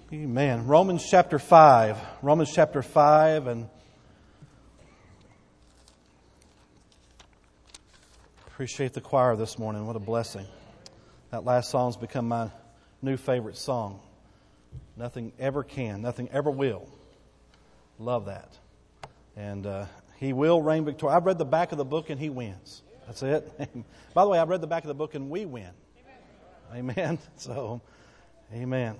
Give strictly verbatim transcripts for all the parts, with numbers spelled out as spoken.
Amen. Romans chapter five. Romans chapter five, and appreciate the choir this morning. What a blessing. That last song's become my new favorite song. Nothing ever can, nothing ever will. Love that. And uh, He will reign victorious. I've read the back of the book and He wins. That's it. By the way, I've read the back of the book and we win. Amen. Amen. So, amen.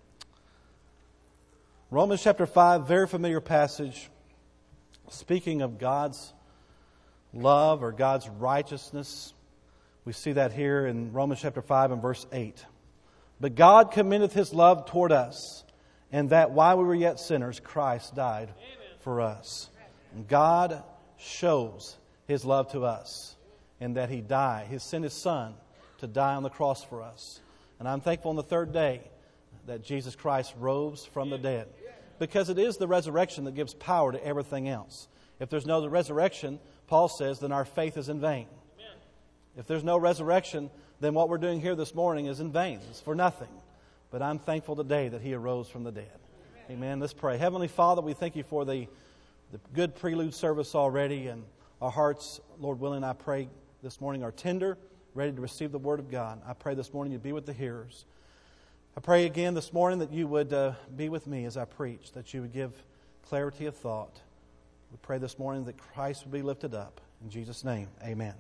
Romans chapter five, very familiar passage, speaking of God's love or God's righteousness. We see that here in Romans chapter five and verse eight. But God commendeth His love toward us, and that while we were yet sinners, Christ died Amen. For us. And God shows His love to us in that He died. He sent His Son to die on the cross for us. And I'm thankful on the third day that Jesus Christ rose from the dead. Because it is the resurrection that gives power to everything else. If there's no resurrection, Paul says, then our faith is in vain. Amen. If there's no resurrection, then what we're doing here this morning is in vain. It's for nothing. But I'm thankful today that He arose from the dead. Amen. Amen. Let's pray. Heavenly Father, we thank You for the, the good prelude service already. And our hearts, Lord willing, I pray this morning are tender, ready to receive the Word of God. I pray this morning You be with the hearers. I pray again this morning that You would uh, be with me as I preach, that You would give clarity of thought. We pray this morning that Christ would be lifted up. In Jesus' name, amen.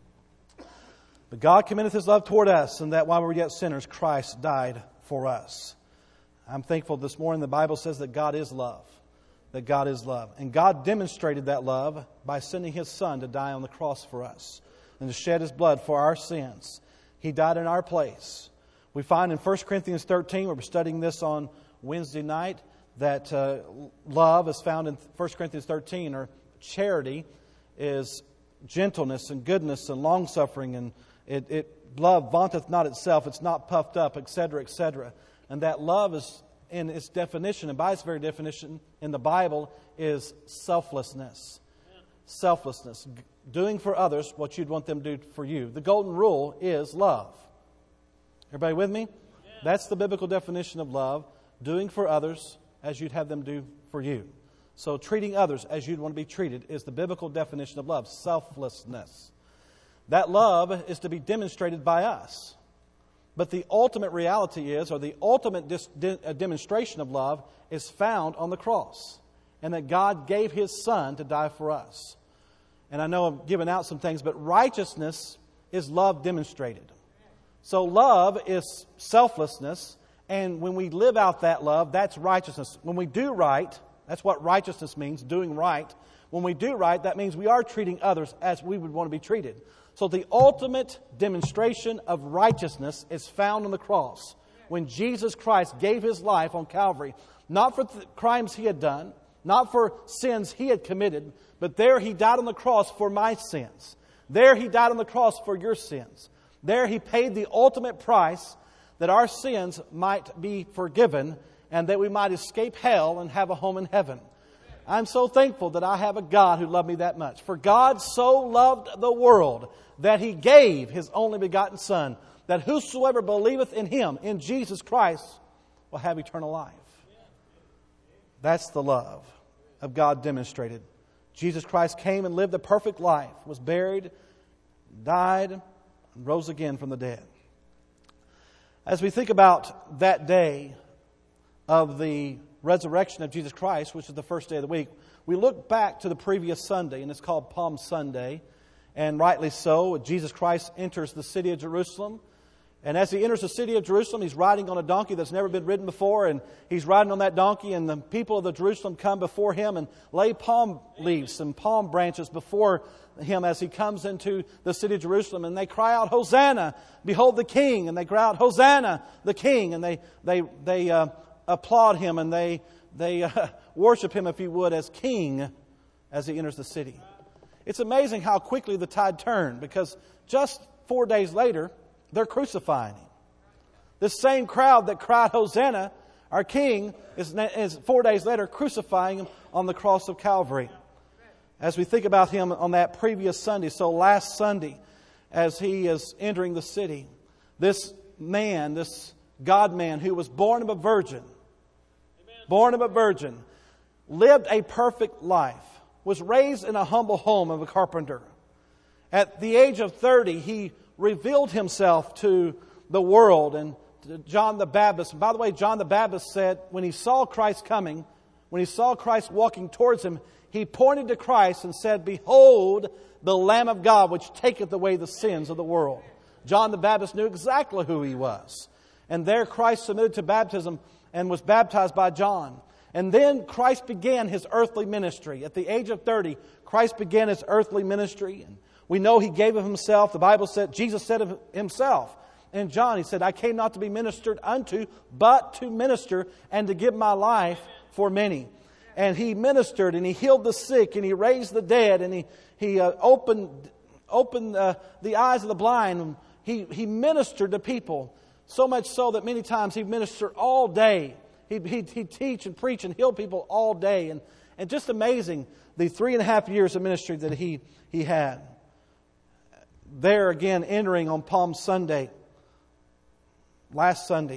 But God commendeth His love toward us, and that while we were yet sinners, Christ died for us. I'm thankful this morning the Bible says that God is love. That God is love. And God demonstrated that love by sending His Son to die on the cross for us and to shed His blood for our sins. He died in our place. We find in First Corinthians thirteen, where we're studying this on Wednesday night, that uh, love is found in First Corinthians thirteen, or charity is gentleness and goodness and long-suffering, and it, it love vaunteth not itself, it's not puffed up, et cetera, et cetera. And that love is, in its definition, and by its very definition in the Bible, is selflessness. Selflessness. Doing for others what you'd want them to do for you. The golden rule is love. Everybody with me? Yeah. That's the biblical definition of love. Doing for others as you'd have them do for you. So treating others as you'd want to be treated is the biblical definition of love. Selflessness. That love is to be demonstrated by us. But the ultimate reality is, or the ultimate dis- de- demonstration of love is found on the cross. And that God gave His Son to die for us. And I know I'm giving out some things, but righteousness is love demonstrated. So love is selflessness, and when we live out that love, that's righteousness. When we do right, that's what righteousness means, doing right. When we do right, that means we are treating others as we would want to be treated. So the ultimate demonstration of righteousness is found on the cross, when Jesus Christ gave His life on Calvary, not for the crimes He had done, not for sins He had committed, but there He died on the cross for my sins. There He died on the cross for your sins. There He paid the ultimate price that our sins might be forgiven and that we might escape hell and have a home in heaven. I'm so thankful that I have a God who loved me that much. For God so loved the world that He gave His only begotten Son, that whosoever believeth in Him, in Jesus Christ, will have eternal life. That's the love of God demonstrated. Jesus Christ came and lived a perfect life, was buried, died, and rose again from the dead. As we think about that day of the resurrection of Jesus Christ, which is the first day of the week, we look back to the previous Sunday, and it's called Palm Sunday. And rightly so, Jesus Christ enters the city of Jerusalem. And as He enters the city of Jerusalem, He's riding on a donkey that's never been ridden before. And He's riding on that donkey, and the people of the Jerusalem come before Him and lay palm leaves and palm branches before Him as He comes into the city of Jerusalem. And they cry out, "Hosanna! Behold the King!" And they cry out, "Hosanna, the King!" And they they they uh, applaud Him, and they they uh, worship Him, if you would, as King as He enters the city. It's amazing how quickly the tide turned, because just four days later, they're crucifying Him. This same crowd that cried, "Hosanna, our King," is, is four days later crucifying Him on the cross of Calvary. As we think about Him on that previous Sunday, so last Sunday, as He is entering the city, this man, this God-man who was born of a virgin, born of a virgin, lived a perfect life, was raised in a humble home of a carpenter. At the age of thirty, he revealed himself to the world and to John the Baptist. And by the way, John the Baptist said when he saw Christ coming, when he saw Christ walking towards him, he pointed to Christ and said, "Behold, the Lamb of God, which taketh away the sins of the world." John the Baptist knew exactly who he was. And there Christ submitted to baptism and was baptized by John. And then Christ began His earthly ministry. At the age of thirty, Christ began His earthly ministry. And we know He gave of Himself. The Bible said, Jesus said of Himself, in John, He said, "I came not to be ministered unto, but to minister and to give my life for many." And He ministered and He healed the sick and He raised the dead and He, he uh, opened, opened uh, the eyes of the blind. He, he ministered to people, so much so that many times He'd minister all day. He'd, he'd, he'd teach and preach and heal people all day. And, and just amazing, the three and a half years of ministry that he, he had. There again, entering on Palm Sunday, last Sunday,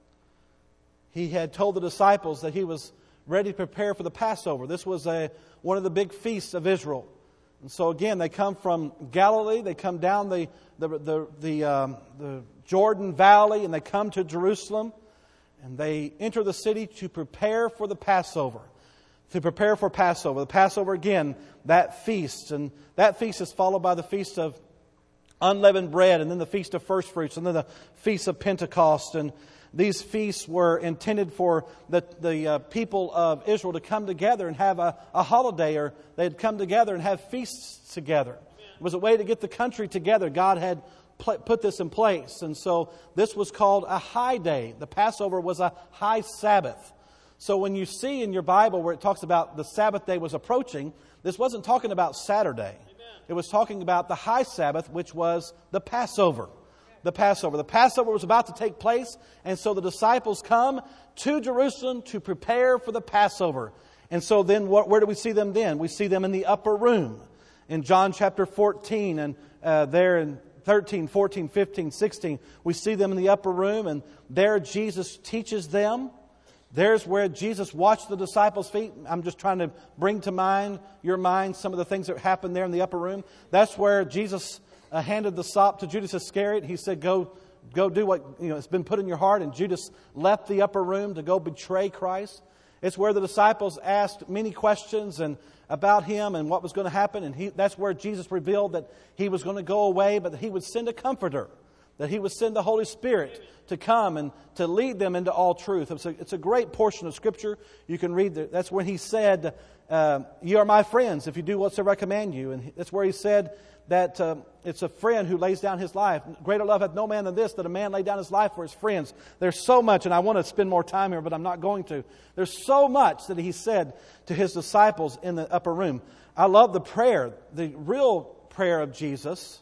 He had told the disciples that He was ready to prepare for the Passover. This was a, one of the big feasts of Israel. And so again, they come from Galilee, they come down the, the, the, the, um, the Jordan Valley, and they come to Jerusalem. And they enter the city to prepare for the Passover. To prepare for Passover. The Passover, again, that feast. And that feast is followed by the Feast of Unleavened Bread, and then the Feast of First Fruits, and then the Feast of Pentecost. And these feasts were intended for the, the uh, people of Israel to come together and have a, a holiday, or they'd come together and have feasts together. It was a way to get the country together. God had put this in place. And so this was called a high day. The Passover was a high Sabbath. So when you see in your Bible where it talks about the Sabbath day was approaching, this wasn't talking about Saturday. Amen. It was talking about the high Sabbath, which was the Passover. The Passover. The Passover was about to take place, and so the disciples come to Jerusalem to prepare for the Passover. And so then what, where do we see them then? We see them in the upper room. In John chapter fourteen, and uh, there in thirteen, fourteen, fifteen, sixteen, we see them in the upper room, and there Jesus teaches them. There's where Jesus washed the disciples' feet. I'm just trying to bring to mind, your mind, some of the things that happened there in the upper room. That's where Jesus uh, handed the sop to Judas Iscariot. He said, go, go do what you know. It's been put in your heart. And Judas left the upper room to go betray Christ. It's where the disciples asked many questions and about Him and what was going to happen. And he, that's where Jesus revealed that He was going to go away, but that He would send a comforter, that He would send the Holy Spirit to come and to lead them into all truth. It's a, it's a great portion of Scripture. You can read that. That's when He said, uh, "You are my friends if you do whatsoever I command you." And that's where He said that uh, it's a friend who lays down his life. Greater love hath no man than this, that a man lay down his life for his friends. There's so much, and I want to spend more time here, but I'm not going to. There's so much that He said to His disciples in the upper room. I love the prayer. The real prayer of Jesus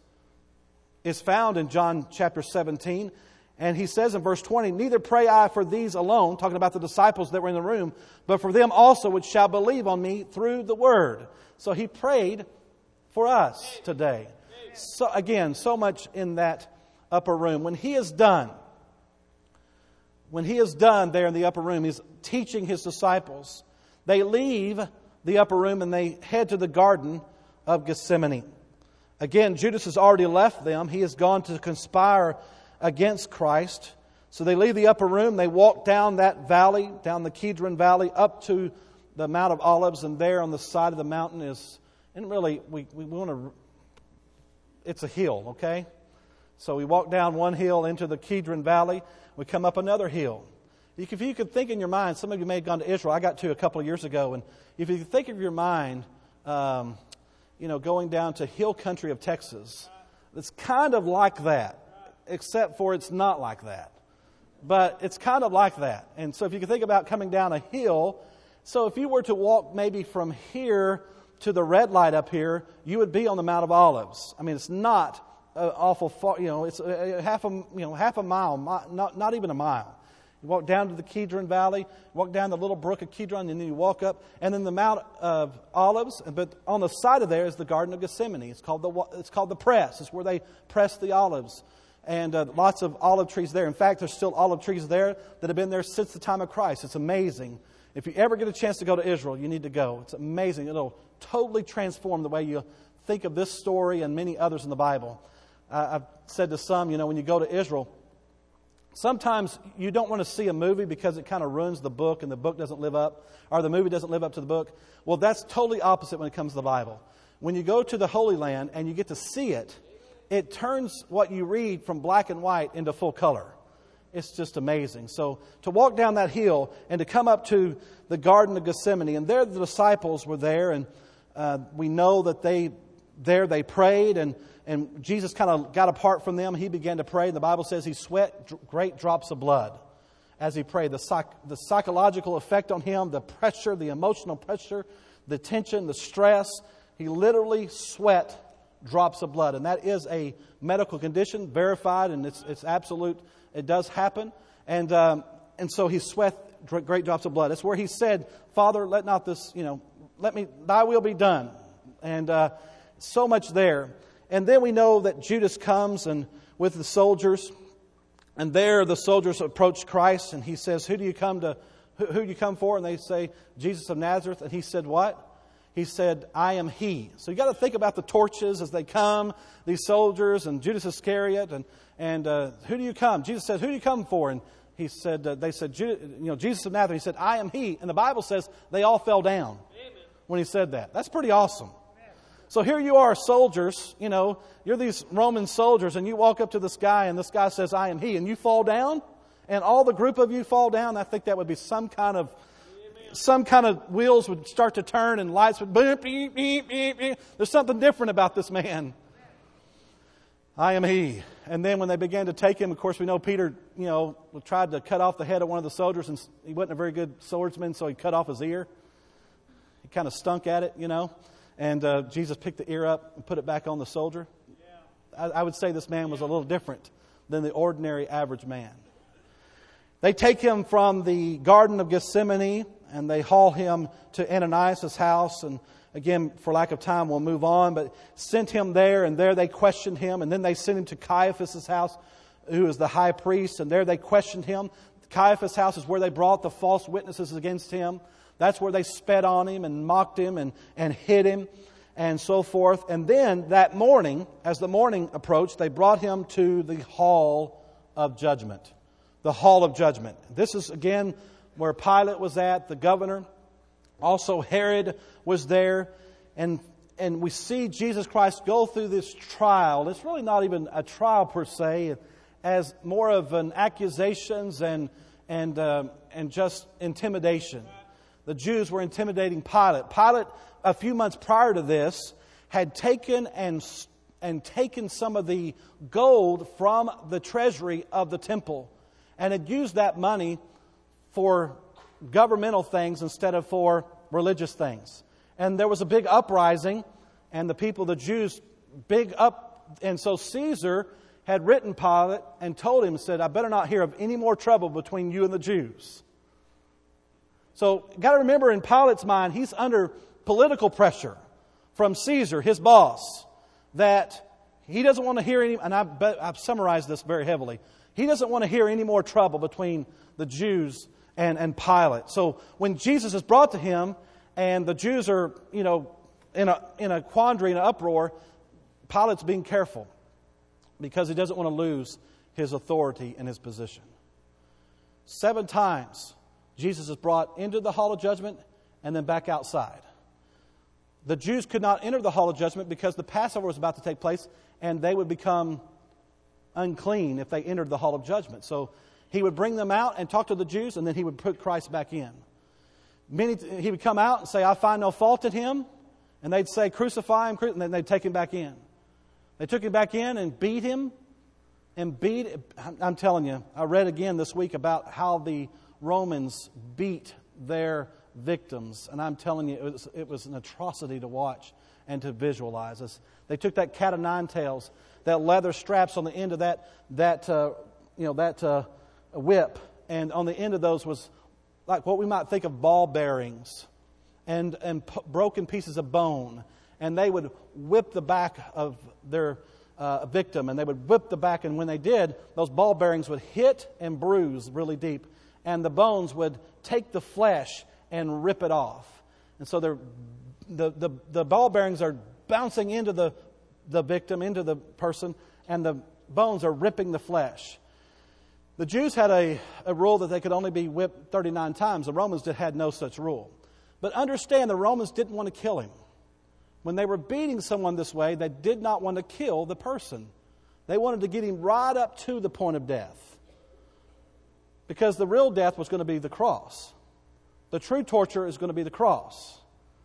is found in John chapter seventeen. And He says in verse twenty, "Neither pray I for these alone," talking about the disciples that were in the room, "but for them also which shall believe on me through the word." So He prayed for us today. So again, so much in that upper room. When He is done, when He is done there in the upper room, He's teaching His disciples. They leave the upper room and they head to the Garden of Gethsemane. Again, Judas has already left them. He has gone to conspire against Christ. So they leave the upper room. They walk down that valley, down the Kidron Valley, up to the Mount of Olives. And there on the side of the mountain is, and really, we, we want to, it's a hill, okay? So we walk down one hill into the Kidron Valley. We come up another hill. If you could think in your mind, some of you may have gone to Israel. I got to a couple of years ago. And if you think of your mind, um, you know, going down to hill country of Texas, it's kind of like that, except for it's not like that. But it's kind of like that. And so if you can think about coming down a hill, so if you were to walk maybe from here to the red light up here, you would be on the Mount of Olives. I mean, it's not uh, awful far, you know, it's uh, half a, you know, half a mile, mi- not, not even a mile. You walk down to the Kidron Valley, walk down the little brook of Kidron, and then you walk up, and then the Mount of Olives. But on the side of there is the Garden of Gethsemane. It's called the it's called the press. It's where they press the olives. and uh, lots of olive trees there. In fact, there's still olive trees there that have been there since the time of Christ. It's amazing. If you ever get a chance to go to Israel, you need to go. It's amazing. It'll totally transform the way you think of this story and many others in the Bible. Uh, I've said to some, you know, when you go to Israel, sometimes you don't want to see a movie because it kind of ruins the book and the book doesn't live up, or the movie doesn't live up to the book. Well, that's totally opposite when it comes to the Bible. When you go to the Holy Land and you get to see it, it turns what you read from black and white into full color. It's just amazing. So to walk down that hill and to come up to the Garden of Gethsemane, and there the disciples were there, and uh, we know that they there they prayed, and, and Jesus kind of got apart from them. He began to pray. The Bible says he sweat d- great drops of blood as he prayed. The, psych- the psychological effect on him, the pressure, the emotional pressure, the tension, the stress, he literally sweat drops of blood. And that is a medical condition, verified, and it's it's absolute. It does happen. And um, and so he sweat great drops of blood. That's where he said, Father, let not this, you know, let me, thy will be done. And uh, so much there. And then we know that Judas comes and with the soldiers. And there the soldiers approach Christ, and he says, who do you come to, who, who do you come for? And they say, Jesus of Nazareth. And he said, what? He said, I am he. So you got to think about the torches as they come, these soldiers and Judas Iscariot, and and uh, who do you come? Jesus said, who do you come for? And he said, uh, they said, you know, Jesus of Nazareth. He said, I am he. And the Bible says they all fell down Amen. When he said that. That's pretty awesome. Amen. So here you are, soldiers. You know, you're these Roman soldiers, and you walk up to this guy, and this guy says, I am he, and you fall down, and all the group of you fall down. I think that would be some kind of Some kind of wheels would start to turn and lights would beep, beep, beep, beep, beep. There's something different about this man. I am he. And then when they began to take him, of course, we know Peter, you know, tried to cut off the head of one of the soldiers, and he wasn't a very good swordsman, so he cut off his ear. He kind of stunk at it, you know. And uh, Jesus picked the ear up and put it back on the soldier. I, I would say this man was a little different than the ordinary average man. They take him from the Garden of Gethsemane, and they haul him to Ananias' house. And again, for lack of time, we'll move on. But sent him there, and there they questioned him. And then they sent him to Caiaphas' house, who is the high priest. And there they questioned him. Caiaphas' house is where they brought the false witnesses against him. That's where they sped on him and mocked him and, and hit him and so forth. And then that morning, as the morning approached, they brought him to the hall of judgment. The hall of judgment. This is, again, where Pilate was at, the governor. Also Herod was there. And and we see Jesus Christ go through this trial. It's really not even a trial per se, as more of an accusations and and uh, and just intimidation. The Jews were intimidating Pilate. Pilate, a few months prior to this, had taken and and taken some of the gold from the treasury of the temple and had used that money for governmental things instead of for religious things. And there was a big uprising, and the people, the Jews, big up. And so Caesar had written Pilate and told him, said, I better not hear of any more trouble between you and the Jews. So, got to remember, in Pilate's mind, he's under political pressure from Caesar, his boss, that he doesn't want to hear any, and I bet, I've summarized this very heavily, he doesn't want to hear any more trouble between the Jews and, and Pilate. So when Jesus is brought to him, and the Jews are, you know, in a in a quandary, in an uproar, Pilate's being careful because he doesn't want to lose his authority and his position. Seven times Jesus is brought into the hall of judgment and then back outside. The Jews could not enter the hall of judgment because the Passover was about to take place, and they would become unclean if they entered the hall of judgment. So he would bring them out and talk to the Jews, and then he would put Christ back in. Many, he would come out and say, I find no fault in him. And they'd say, crucify him, and then they'd take him back in. They took him back in and beat him. And beat, I'm telling you, I read again this week about how the Romans beat their victims. And I'm telling you, it was, it was an atrocity to watch and to visualize. As they took that cat of nine tails, that leather straps on the end of that, that uh, you know, that uh, whip. And on the end of those was like what we might think of ball bearings and, and p- broken pieces of bone. And they would whip the back of their uh, a victim, and they would whip the back, and when they did, those ball bearings would hit and bruise really deep, and the bones would take the flesh and rip it off. And so they're, the, the, the ball bearings are bouncing into the, the victim, into the person, and the bones are ripping the flesh. The Jews had a, a rule that they could only be whipped thirty-nine times. The Romans did, had no such rule. But understand, the Romans didn't want to kill him. When they were beating someone this way, they did not want to kill the person. They wanted to get him right up to the point of death. Because the real death was going to be the cross. The true torture is going to be the cross.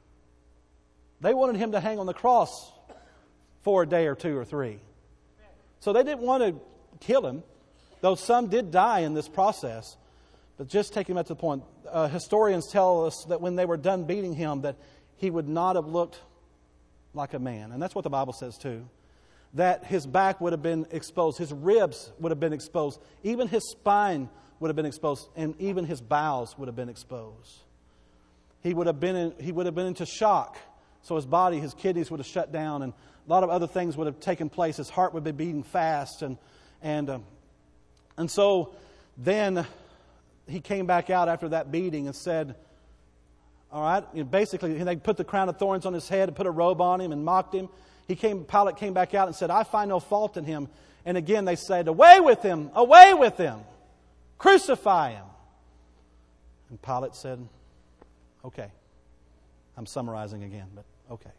They wanted him to hang on the cross for a day or two or three. So they didn't want to kill him, though some did die in this process. But just take him up to the point. Uh, historians tell us that when they were done beating him, that he would not have looked like a man. And that's what the Bible says too. That his back would have been exposed. His ribs would have been exposed. Even his spine would have been exposed. And even his bowels would have been exposed. He would have been in, he would have been into shock. So his body, his kidneys would have shut down. And a lot of other things would have taken place. His heart would be beating fast. And, and, um, and so then he came back out after that beating and said, all right, you know, basically they put the crown of thorns on his head and put a robe on him and mocked him. He came, Pilate came back out and said, I find no fault in him. And again they said, away with him, away with him, crucify him. And Pilate said, okay. I'm summarizing again, but okay.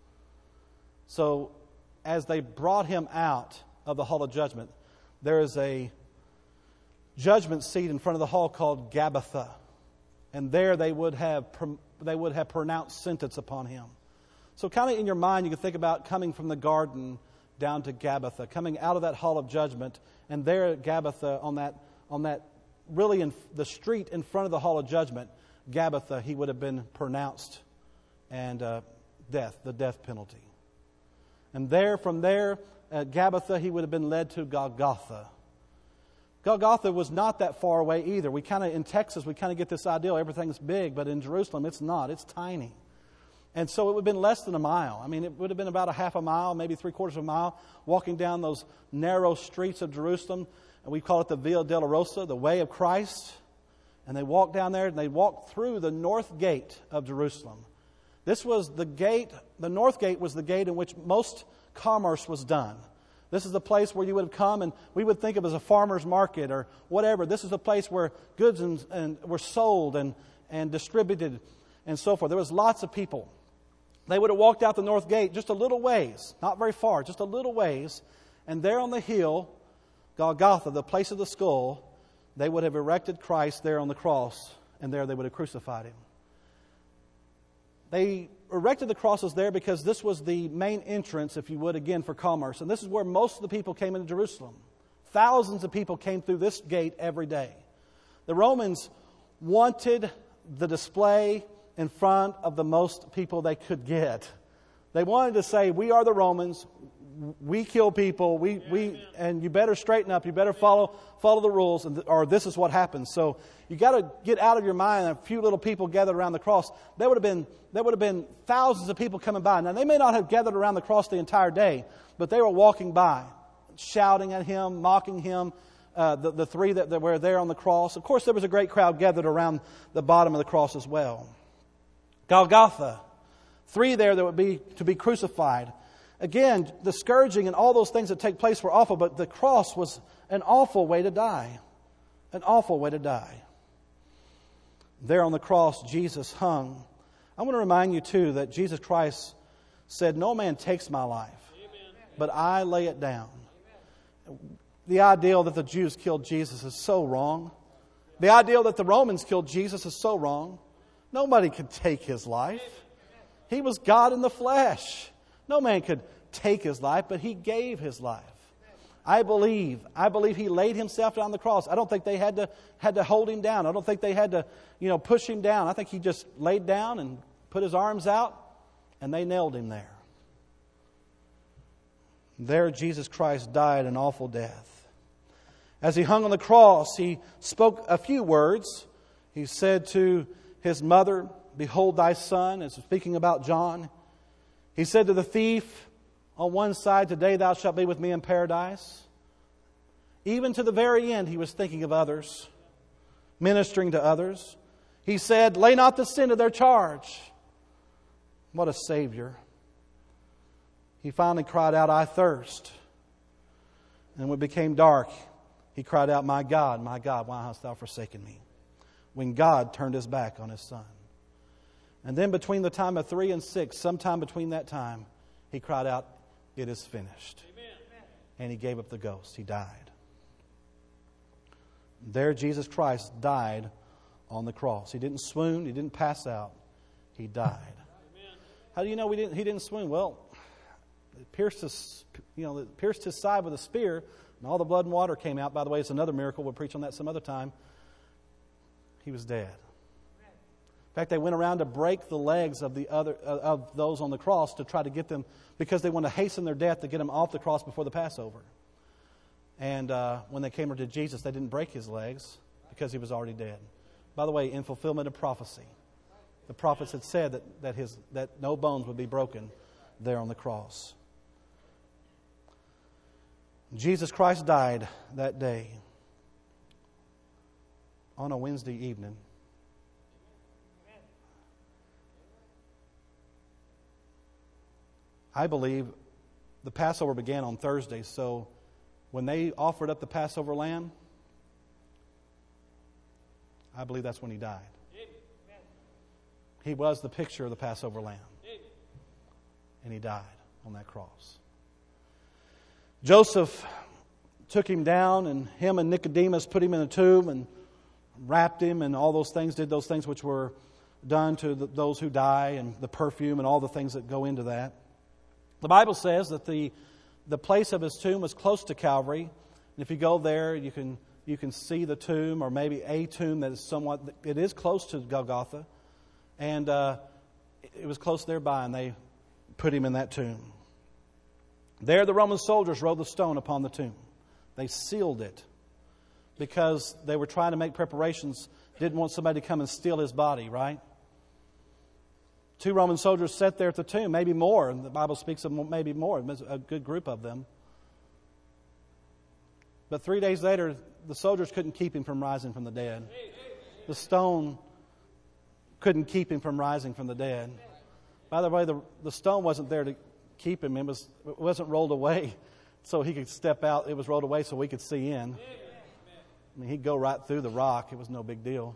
So as they brought him out of the hall of judgment, there is a judgment seat in front of the hall called Gabbatha. And there they would have they would have pronounced sentence upon him. So kind of in your mind, you can think about coming from the garden down to Gabbatha, coming out of that hall of judgment, and there at Gabbatha, on that on that really in the street in front of the hall of judgment, Gabbatha, he would have been pronounced and uh, death, the death penalty. And there, from there at Gabbatha, he would have been led to Golgotha. Golgotha was not that far away either. We kind of, in Texas, we kind of get this idea everything's big, but in Jerusalem, it's not. It's tiny. And so it would have been less than a mile. I mean, it would have been about a half a mile, maybe three quarters of a mile, walking down those narrow streets of Jerusalem. And we call it the Via Dolorosa, the Way of Christ. And they walked down there, and they walked through the north gate of Jerusalem. This was the gate, the north gate was the gate in which most commerce was done. This is the place where you would have come, and we would think of as a farmer's market or whatever. This is the place where goods and, and were sold and, and distributed and so forth. There was lots of people. They would have walked out the north gate just a little ways, not very far, just a little ways. And there on the hill, Golgotha, the place of the skull, they would have erected Christ there on the cross, and there they would have crucified him. They erected the crosses there because this was the main entrance, if you would, again, for commerce. And this is where most of the people came into Jerusalem. Thousands of people came through this gate every day. The Romans wanted the display in front of the most people they could get. They wanted to say, we are the Romans, we kill people, we, we, and you better straighten up, you better follow follow the rules, and, or this is what happens. So you got to get out of your mind a few little people gathered around the cross. There would have been there would have been thousands of people coming by. Now they may not have gathered around the cross the entire day, but they were walking by, shouting at him, mocking him. Uh, the, the three that, that were there on the cross. Of course, there was a great crowd gathered around the bottom of the cross as well. Golgotha, three there that would be to be crucified. Again, the scourging and all those things that take place were awful, but the cross was an awful way to die. An awful way to die. There on the cross, Jesus hung. I want to remind you, too, that Jesus Christ said, no man takes my life, but I lay it down. The ideal that the Jews killed Jesus is so wrong. The ideal that the Romans killed Jesus is so wrong. Nobody could take his life. He was God in the flesh. No man could take his life, but he gave his life. I believe, I believe he laid himself down on the cross. I don't think they had to had to hold him down. I don't think they had to, you know, push him down. I think he just laid down and put his arms out, and they nailed him there. There Jesus Christ died an awful death. As he hung on the cross, he spoke a few words. He said to his mother, behold thy son, as speaking about John. He said to the thief, On one side, today thou shalt be with me in paradise. Even to the very end, he was thinking of others, ministering to others. He said, lay not the sin to their charge. What a Savior. He finally cried out, I thirst. And when it became dark, he cried out, my God, my God, why hast thou forsaken me? When God turned his back on his Son. And then between the time of three and six, sometime between that time, he cried out, it is finished. Amen. And he gave up the ghost. He died. There Jesus Christ died on the cross. He didn't swoon. He didn't pass out. He died. Amen. How do you know we didn't, he didn't swoon? Well, it pierced his, you know, it pierced his side with a spear, and all the blood and water came out. By the way, it's another miracle. We'll preach on that some other time. He was dead. In fact, they went around to break the legs of the other of those on the cross to try to get them, because they wanted to hasten their death to get them off the cross before the Passover. And uh, when they came to Jesus, they didn't break his legs because he was already dead. By the way, in fulfillment of prophecy, the prophets had said that that his that no bones would be broken there on the cross. Jesus Christ died that day on a Wednesday evening. I believe the Passover began on Thursday, so when they offered up the Passover lamb, I believe that's when he died. He was the picture of the Passover lamb. And he died on that cross. Joseph took him down, and him and Nicodemus put him in a tomb and wrapped him, and all those things, did those things which were done to the, those who die, and the perfume and all the things that go into that. The Bible says that the, the place of his tomb was close to Calvary. And if you go there, you can you can see the tomb, or maybe a tomb that is somewhat, it is close to Golgotha. And uh, it was close thereby, and they put him in that tomb. There the Roman soldiers rolled the stone upon the tomb. They sealed it because they were trying to make preparations, didn't want somebody to come and steal his body, right? Two Roman soldiers sat there at the tomb, maybe more, and the Bible speaks of maybe more, a good group of them. But three days later, the soldiers couldn't keep him from rising from the dead. The stone couldn't keep him from rising from the dead. By the way, the, the stone wasn't there to keep him. It, was, it wasn't rolled away so he could step out. It was rolled away so we could see in. I mean, he'd go right through the rock. It was no big deal.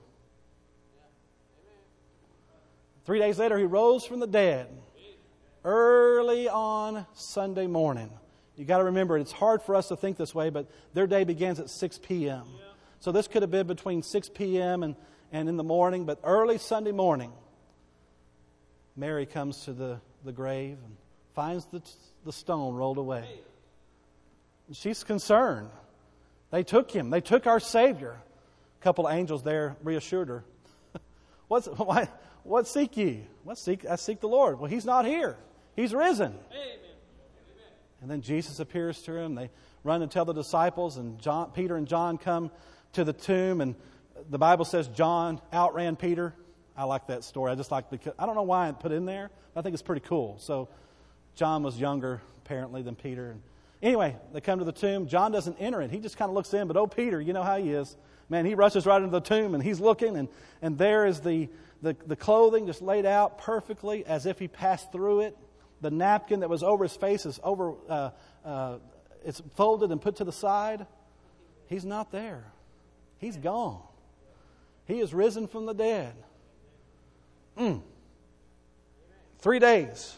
Three days later, he rose from the dead early on Sunday morning. You got to remember, it's hard for us to think this way, but their day begins at six p.m. So this could have been between six p.m. and, and in the morning, but early Sunday morning, Mary comes to the, the grave and finds the, the stone rolled away. And she's concerned. They took him. They took our Savior. A couple of angels there reassured her. What's, why, what seek ye? What seek? I seek the Lord. Well, He's not here. He's risen. Amen. And then Jesus appears to him. They run and tell the disciples, and John, Peter and John come to the tomb, and the Bible says John outran Peter. I like that story. I just like because I don't know why I put it in there. I think it's pretty cool. So John was younger apparently than Peter. And anyway, they come to the tomb. John doesn't enter it. He just kind of looks in. But oh, Peter, you know how he is. Man, he rushes right into the tomb, and he's looking, and, and there is the, the, the clothing just laid out perfectly as if he passed through it. The napkin that was over his face is over. Uh, uh, it's folded and put to the side. He's not there. He's gone. He is risen from the dead. Mm. Three days.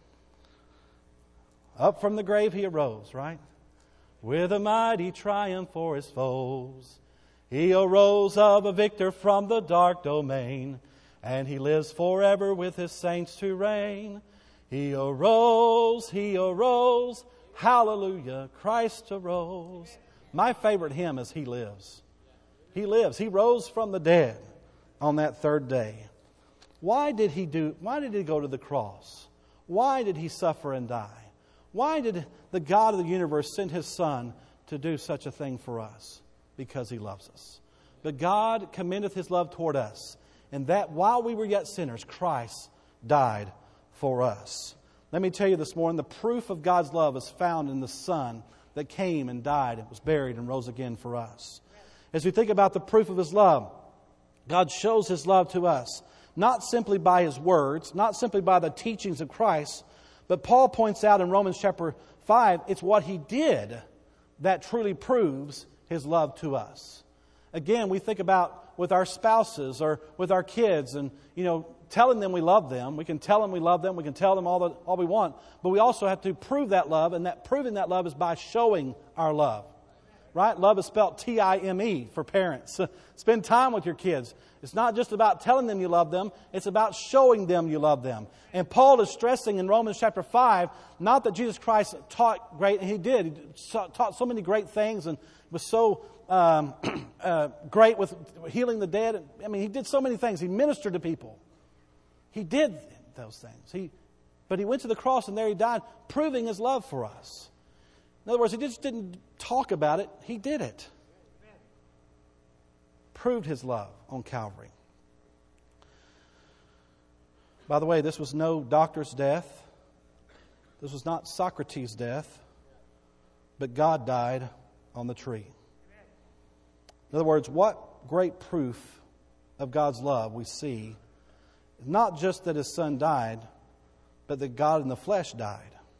Up from the grave he arose, right? With a mighty triumph for his foes. He arose of a victor from the dark domain, and he lives forever with his saints to reign. He arose, he arose, hallelujah, Christ arose. My favorite hymn is He Lives. He lives. He rose from the dead on that third day. Why did he do? Why did he go to the cross? Why did he suffer and die? Why did the God of the universe send His Son to do such a thing for us? Because He loves us. But God commendeth His love toward us, and that while we were yet sinners, Christ died for us. Let me tell you this morning, the proof of God's love is found in the Son that came and died and was buried and rose again for us. As we think about the proof of His love, God shows His love to us, not simply by His words, not simply by the teachings of Christ, but Paul points out in Romans chapter five, it's what He did that truly proves His love to us. Again, we think about with our spouses or with our kids and, you know, telling them we love them. We can tell them we love them. We can tell them all, the, all we want. But we also have to prove that love, and that proving that love is by showing our love. Right? Love is spelled T I M E for parents. Spend time with your kids. It's not just about telling them you love them. It's about showing them you love them. And Paul is stressing in Romans chapter five, not that Jesus Christ taught great, and He did. He taught so many great things and was so um, uh, great with healing the dead. I mean, He did so many things. He ministered to people. He did those things. He, but He went to the cross and there He died, proving His love for us. In other words, He just didn't talk about it. He did it. Proved His love on Calvary. By the way, this was no doctor's death. This was not Socrates' death. But God died on the tree. In other words, what great proof of God's love we see, not just that His Son died, but that God in the flesh died.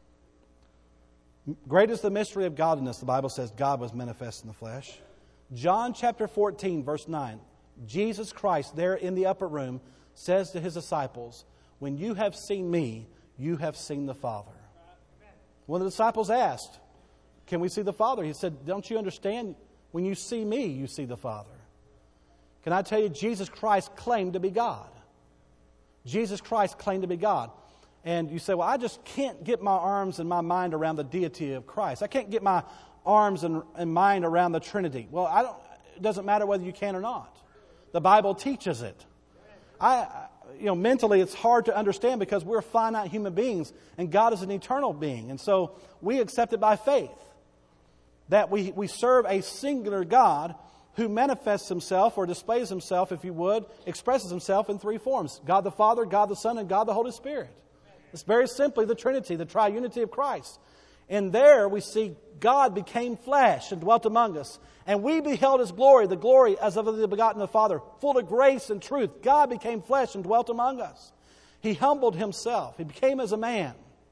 Great is the mystery of godliness, the Bible says God was manifest in the flesh. John chapter fourteen, verse nine. Jesus Christ, there in the upper room, says to His disciples, when you have seen me, you have seen the Father. When the disciples asked, can we see the Father? He said, don't you understand? When you see me, you see the Father. Can I tell you, Jesus Christ claimed to be God. Jesus Christ claimed to be God. And you say, well, I just can't get my arms and my mind around the deity of Christ. I can't get my arms and, and mind around the Trinity. Well, I don't, it doesn't matter whether you can or not. The Bible teaches it. I, you know, mentally it's hard to understand because we're finite human beings and God is an eternal being. And so we accept it by faith that we, we serve a singular God who manifests Himself or displays Himself, if you would, expresses Himself in three forms. God the Father, God the Son, and God the Holy Spirit. It's very simply the Trinity, the triunity of Christ. And there we see God became flesh and dwelt among us. And we beheld His glory, the glory as of the begotten of the Father, full of grace and truth. God became flesh and dwelt among us. He humbled Himself. He became as a man.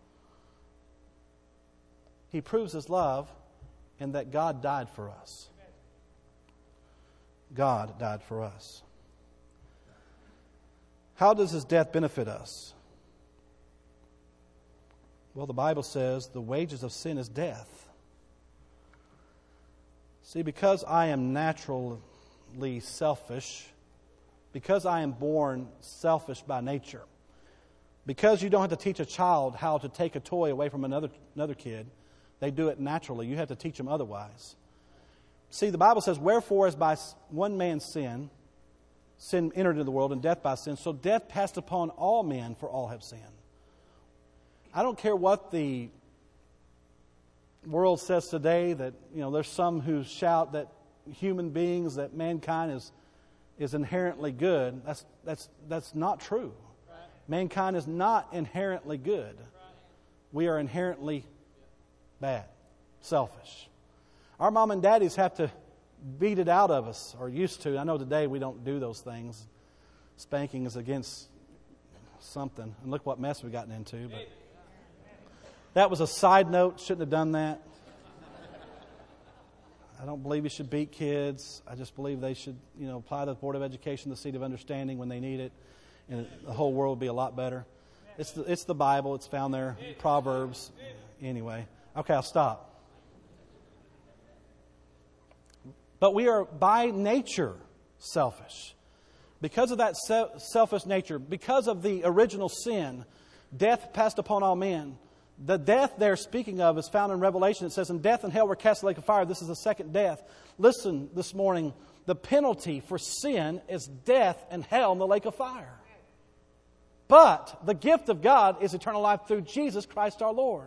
He proves His love in that God died for us. God died for us. How does His death benefit us? Well, the Bible says the wages of sin is death. See, because I am naturally selfish, because I am born selfish by nature, because you don't have to teach a child how to take a toy away from another, another kid, they do it naturally. You have to teach them otherwise. See, the Bible says, wherefore as by one man's sin, sin entered into the world, and death by sin, so death passed upon all men, for all have sinned. I don't care what the world says today, that, you know, there's some who shout that human beings, that mankind is is inherently good. That's that's that's not true. Right. Mankind is not inherently good. Right. We are inherently bad, selfish. Our mom and daddies have to beat it out of us, or used to. I know today we don't do those things. Spanking is against something. And look what mess we've gotten into. But that was a side note. Shouldn't have done that. I don't believe you should beat kids. I just believe they should, you know, apply the Board of Education the seed of understanding when they need it, and the whole world will be a lot better. It's the, it's the Bible. It's found there, Proverbs. Anyway, okay, I'll stop. But we are by nature selfish. Because of that se- selfish nature, because of the original sin, death passed upon all men. The death they're speaking of is found in Revelation. It says, and death and hell were cast in the lake of fire. This is the second death. Listen this morning, the penalty for sin is death and hell in the lake of fire. But the gift of God is eternal life through Jesus Christ our Lord.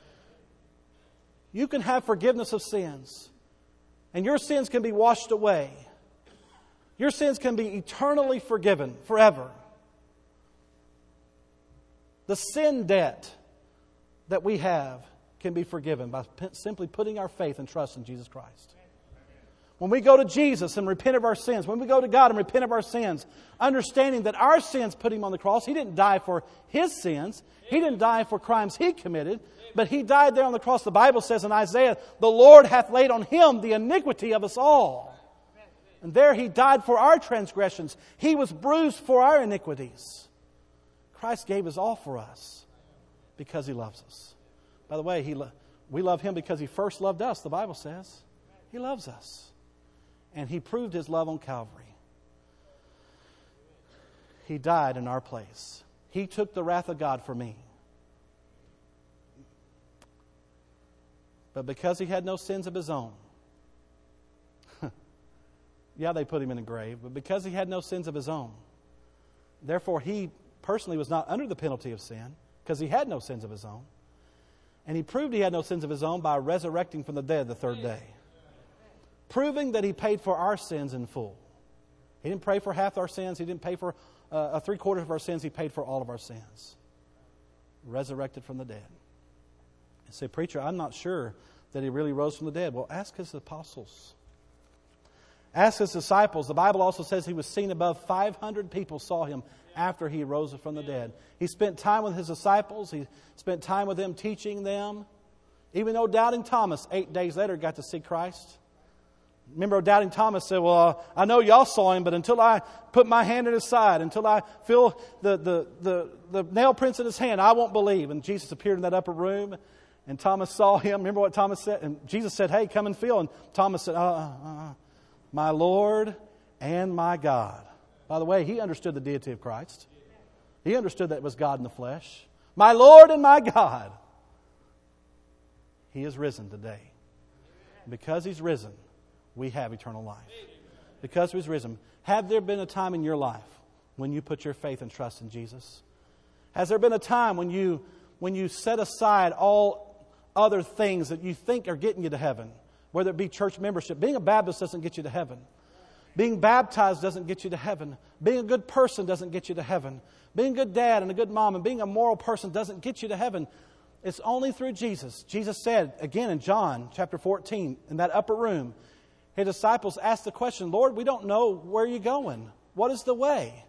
You can have forgiveness of sins, and your sins can be washed away. Your sins can be eternally forgiven forever. The sin debt that we have can be forgiven by p- simply putting our faith and trust in Jesus Christ. When we go to Jesus and repent of our sins, when we go to God and repent of our sins, understanding that our sins put Him on the cross. He didn't die for His sins. He didn't die for crimes He committed, but He died there on the cross. The Bible says in Isaiah, the Lord hath laid on Him the iniquity of us all. And there He died for our transgressions. He was bruised for our iniquities. Christ gave His all for us because He loves us. By the way, he lo- we love Him because He first loved us, the Bible says. He loves us. And He proved His love on Calvary. He died in our place. He took the wrath of God for me. But because He had no sins of His own, yeah, they put Him in a grave, but because He had no sins of His own, therefore He personally was not under the penalty of sin, because He had no sins of His own. And He proved He had no sins of His own by resurrecting from the dead the third day, proving that He paid for our sins in full. He didn't pay for half our sins. He didn't pay for uh, a three-quarters of our sins. He paid for all of our sins. Resurrected from the dead. You say, preacher, I'm not sure that He really rose from the dead. Well, ask His apostles. Ask His disciples. The Bible also says He was seen above five hundred people saw Him after He rose from the dead. He spent time with His disciples. He spent time with them, teaching them. Even though doubting Thomas, eight days later, got to see Christ. Remember, doubting Thomas said, well, uh, I know y'all saw Him, but until I put my hand in His side, until I feel the, the, the, the nail prints in His hand, I won't believe. And Jesus appeared in that upper room, and Thomas saw Him. Remember what Thomas said? And Jesus said, hey, come and feel. And Thomas said, uh, uh, uh, my Lord and my God. By the way, he understood the deity of Christ. He understood that it was God in the flesh. My Lord and my God. He is risen today. Because He's risen, we have eternal life. Because He's risen. Have there been a time in your life when you put your faith and trust in Jesus? Has there been a time when you when you set aside all other things that you think are getting you to heaven? Whether it be church membership. Being a Baptist doesn't get you to heaven. Being baptized doesn't get you to heaven. Being a good person doesn't get you to heaven. Being a good dad and a good mom and being a moral person doesn't get you to heaven. It's only through Jesus. Jesus said, again in John chapter fourteen, in that upper room, His disciples asked the question, Lord, we don't know where you're going. What is the way?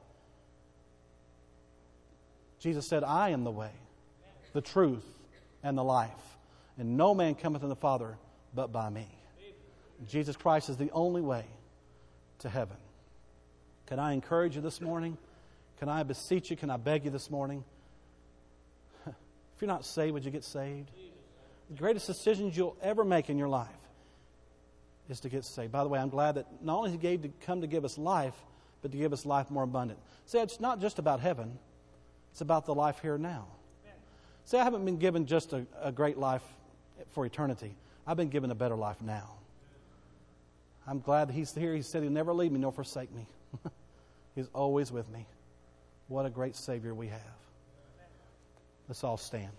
Jesus said, I am the way, the truth, and the life. And no man cometh to the Father but by me. Jesus Christ is the only way to heaven. Can I encourage you this morning? Can I beseech you? Can I beg you this morning? If you're not saved, would you get saved? The greatest decisions you'll ever make in your life is to get saved. By the way, I'm glad that not only He gave to come to give us life, but to give us life more abundant. See, it's not just about heaven. It's about the life here and now. See, I haven't been given just a, a great life for eternity. I've been given a better life now. I'm glad that He's here. He said He'll never leave me nor forsake me. He's always with me. What a great Savior we have. Let's all stand.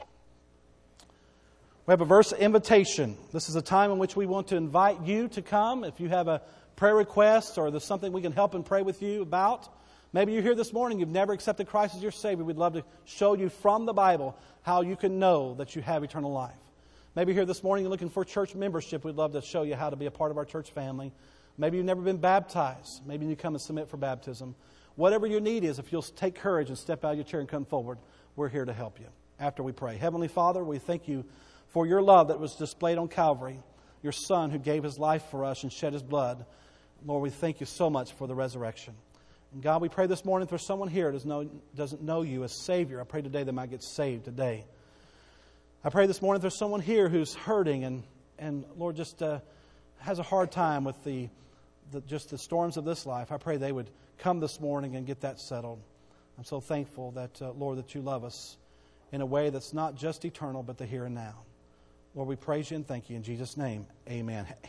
We have a verse of invitation. This is a time in which we want to invite you to come. If you have a prayer request or there's something we can help and pray with you about. Maybe you're here this morning, you've never accepted Christ as your Savior. We'd love to show you from the Bible how you can know that you have eternal life. Maybe you're here this morning, you're looking for church membership. We'd love to show you how to be a part of our church family. Maybe you've never been baptized. Maybe you come and submit for baptism. Whatever your need is, if you'll take courage and step out of your chair and come forward, we're here to help you after we pray. Heavenly Father, we thank You for Your love that was displayed on Calvary, Your Son who gave His life for us and shed His blood. Lord, we thank You so much for the resurrection. And God, we pray this morning if there's someone here that doesn't know You as Savior, I pray today they might get saved today. I pray this morning if there's someone here who's hurting and, and Lord, just uh, has a hard time with the, the just the storms of this life, I pray they would come this morning and get that settled. I'm so thankful that, uh, Lord, that You love us in a way that's not just eternal, but the here and now. Lord, we praise You and thank You in Jesus' name. Amen.